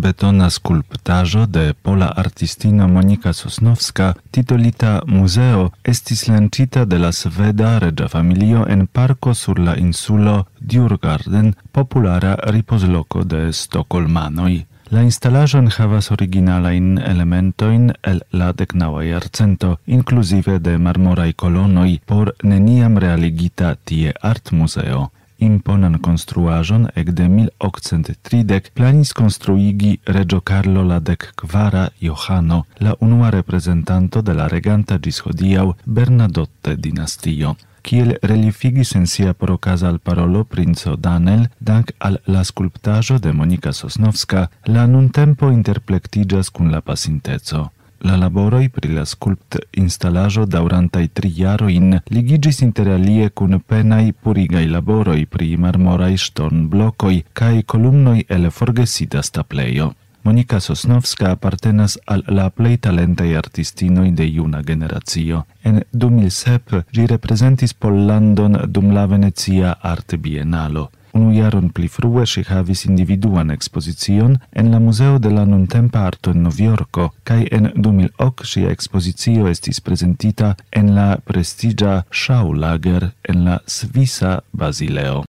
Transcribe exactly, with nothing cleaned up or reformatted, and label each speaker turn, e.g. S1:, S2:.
S1: betona skulptaĵo de pola artistino Monika Sosnowska, titolita Muzeo, estis lanĉita de la sveda reĝa familio en parko sur la insulo Djurgården, populara ripozloko de stokholmanoj. La instalaĵon havas originalajn elementojn el la deknaŭa jarcento, inkluzive de marmoraj kolonoj por neniam realigita tie artmuzeo. Imponan konstruaĵon ekde mil okcent tridek planis konstruigi reĝo Karlo la dekkvara Johano, la unua reprezentanto de la reganta ĝis hodiaŭ Bernadotte-dinastio. Kiel reliefigis en sia porokaza alparolo princo Daniel, dank al la skulptaĵo de Monika Sosnowska, la nuntempo interplektiĝas kun la pasinteco. La laboroj pri la skulpt-instalaĵo daŭrantaj tri jarojn ligiĝis interalie kun penaj purigaj laboroj pri marmoraj ŝtonblokoj kaj kolumnoj el forgesita staplejo. Monika Sosnowska apartenas al la plej talentaj artistinoj de juna generacio. En du mil sep ĝi reprezentis Pollandon dum la Venecia Art Bienalo. Unu jaron pli frue ŝi havis individuan ekspozicion en la Muzeo de la Nuntempa Arto en Novjorko, kaj en du mil ok ŝia ekspozicio estis prezentita en la prestiĝa Schaulager en la svisa Bazileo.